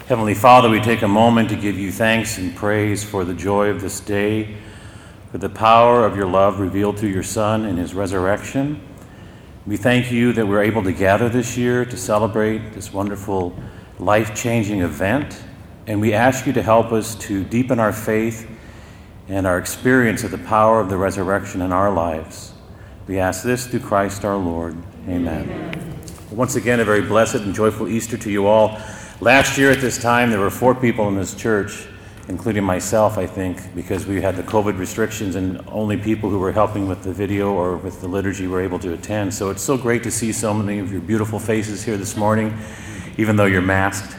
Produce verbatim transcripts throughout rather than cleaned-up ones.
Heavenly Father, we take a moment to give you thanks and praise for the joy of this day, for the power of your love revealed through your Son and his resurrection. We thank you that we're able to gather this year to celebrate this wonderful, life-changing event, and we ask you to help us to deepen our faith and our experience of the power of the resurrection in our lives. We ask this through Christ our Lord. Amen. Amen. Once again, a very blessed and joyful Easter to you all. Last year at this time, there were four people in this church, including myself, I think, because we had the COVID restrictions and only people who were helping with the video or with the liturgy were able to attend. So it's so great to see so many of your beautiful faces here this morning, even though you're masked.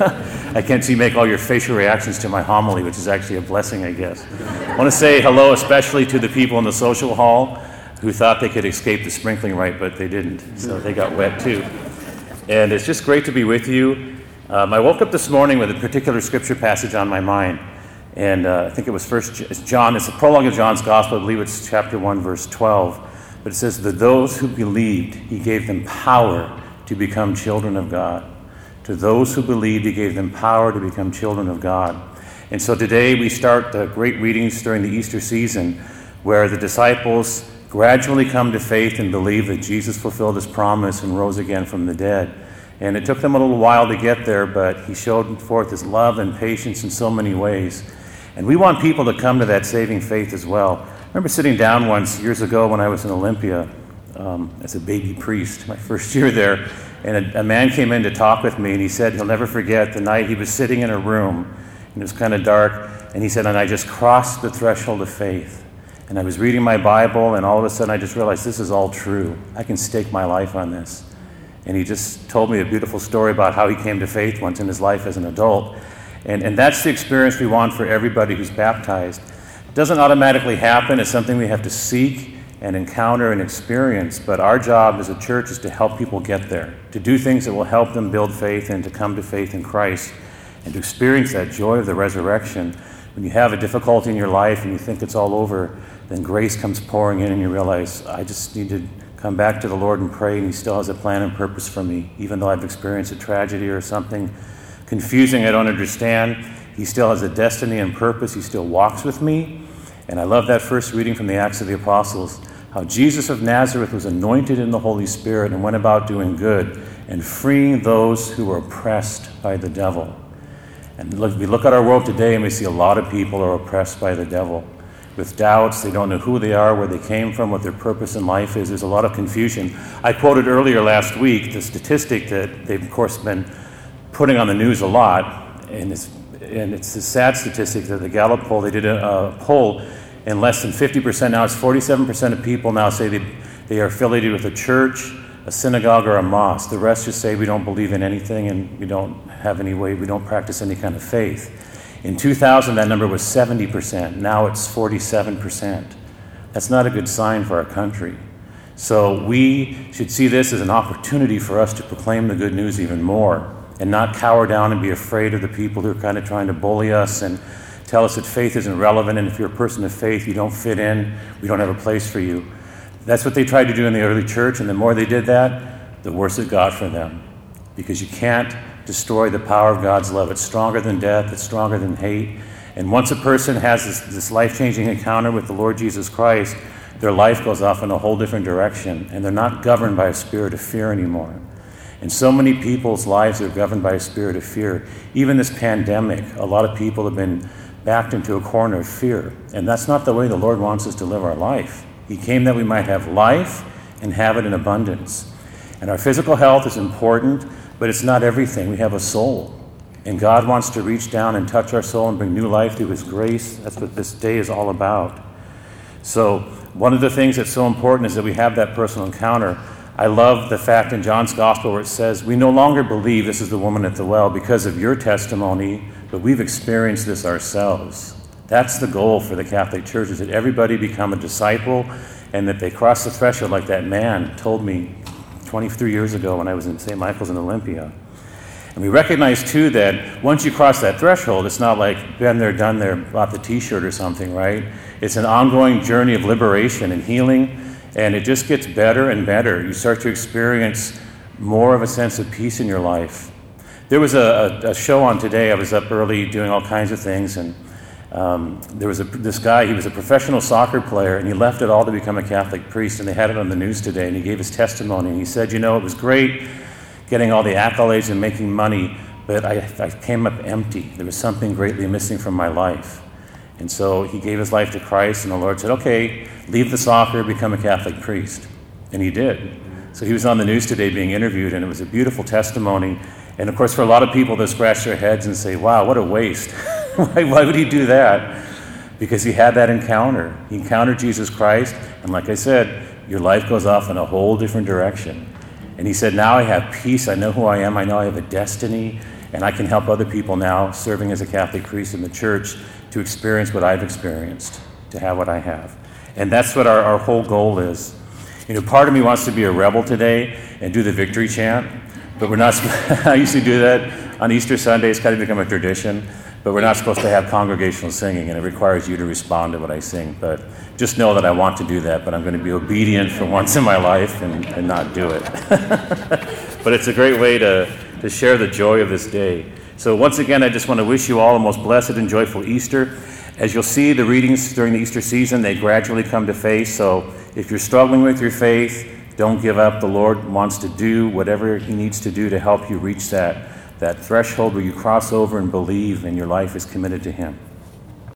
I can't see make all your facial reactions to my homily, which is actually a blessing, I guess. I want to say hello especially to the people in the social hall who thought they could escape the sprinkling rite, but they didn't, so they got wet too. And it's just great to be with you. Um, I woke up this morning with a particular scripture passage on my mind, and uh, I think it was First John. It's a prologue of John's Gospel. I believe it's chapter one, verse twelve. But it says that those who believed, he gave them power to become children of God. To those who believed, he gave them power to become children of God. And so today we start the great readings during the Easter season, where the disciples gradually come to faith and believe that Jesus fulfilled his promise and rose again from the dead. And it took them a little while to get there, but he showed forth his love and patience in so many ways. And we want people to come to that saving faith as well. I remember sitting down once years ago when I was in Olympia um, as a baby priest, my first year there, and a, a man came in to talk with me, and he said he'll never forget the night he was sitting in a room, and it was kind of dark, and he said, and I just crossed the threshold of faith. And I was reading my Bible, and all of a sudden I just realized this is all true. I can stake my life on this. And he just told me a beautiful story about how he came to faith once in his life as an adult. And, and that's the experience we want for everybody who's baptized. It doesn't automatically happen. It's something we have to seek and encounter and experience. But our job as a church is to help people get there, to do things that will help them build faith and to come to faith in Christ and to experience that joy of the resurrection. When you have a difficulty in your life and you think it's all over, then grace comes pouring in and you realize, I just need to come back to the Lord and pray, and he still has a plan and purpose for me. Even though I've experienced a tragedy or something confusing I don't understand, he still has a destiny and purpose. He still walks with me. And I love that first reading from the Acts of the Apostles, how Jesus of Nazareth was anointed in the Holy Spirit and went about doing good and freeing those who were oppressed by the devil. And look, we look at our world today and we see a lot of people are oppressed by the devil. With doubts, they don't know who they are, where they came from, what their purpose in life is. There's a lot of confusion. I quoted earlier last week the statistic that they've, of course, been putting on the news a lot, and it's, and it's a sad statistic that the Gallup poll, they did a, a poll, and less than fifty percent, now it's forty-seven percent of people now say they, they are affiliated with a church, a synagogue, or a mosque. The rest just say we don't believe in anything and we don't have any way, we don't practice any kind of faith. In two thousand, that number was seventy percent. Now it's forty-seven percent. That's not a good sign for our country. So we should see this as an opportunity for us to proclaim the good news even more and not cower down and be afraid of the people who are kind of trying to bully us and tell us that faith isn't relevant, and if you're a person of faith, you don't fit in, we don't have a place for you. That's what they tried to do in the early church, and the more they did that, the worse it got for them. Because you can't destroy the power of God's love. It's stronger than death. It's stronger than hate. And once a person has this, this life-changing encounter with the Lord Jesus Christ, their life goes off in a whole different direction, and they're not governed by a spirit of fear anymore. And so many people's lives are governed by a spirit of fear. Even this pandemic, a lot of people have been backed into a corner of fear. And that's not the way the Lord wants us to live our life. He came that we might have life and have it in abundance. And our physical health is important, but it's not everything. We have a soul. And God wants to reach down and touch our soul and bring new life through his grace. That's what this day is all about. So one of the things that's so important is that we have that personal encounter. I love the fact in John's Gospel where it says, we no longer believe this is the woman at the well because of your testimony, but we've experienced this ourselves. That's the goal for the Catholic Church, is that everybody become a disciple and that they cross the threshold like that man told me twenty-three years ago when I was in Saint Michael's in Olympia. And we recognize, too, that once you cross that threshold, it's not like been there, done there, bought the t-shirt or something, right? It's an ongoing journey of liberation and healing, and it just gets better and better. You start to experience more of a sense of peace in your life. there was a, a, a show on today. I was up early doing all kinds of things, and um, there was a, this guy, he was a professional soccer player, and he left it all to become a Catholic priest, and they had it on the news today, and he gave his testimony, and he said, you know, it was great getting all the accolades and making money, but I, I came up empty. There was something greatly missing from my life. And so he gave his life to Christ, and the Lord said, okay, leave the soccer, become a Catholic priest. And he did. So he was on the news today being interviewed, and it was a beautiful testimony. And of course, for a lot of people, they'll scratch their heads and say, wow, what a waste. why, why would he do that? Because he had that encounter. He encountered Jesus Christ, and like I said, your life goes off in a whole different direction. And he said, now I have peace, I know who I am, I know I have a destiny, and I can help other people now, serving as a Catholic priest in the church, to experience what I've experienced, to have what I have. And that's what our, our whole goal is. You know, part of me wants to be a rebel today and do the victory chant, but we're not, I used to do that on Easter Sunday, it's kind of become a tradition, but we're not supposed to have congregational singing, and it requires you to respond to what I sing. But just know that I want to do that, but I'm going to be obedient for once in my life and, and not do it. But it's a great way to, to share the joy of this day. So once again, I just want to wish you all a most blessed and joyful Easter. As you'll see, the readings during the Easter season, they gradually come to faith. So if you're struggling with your faith, don't give up. The Lord wants to do whatever he needs to do to help you reach that, that threshold where you cross over and believe and your life is committed to him.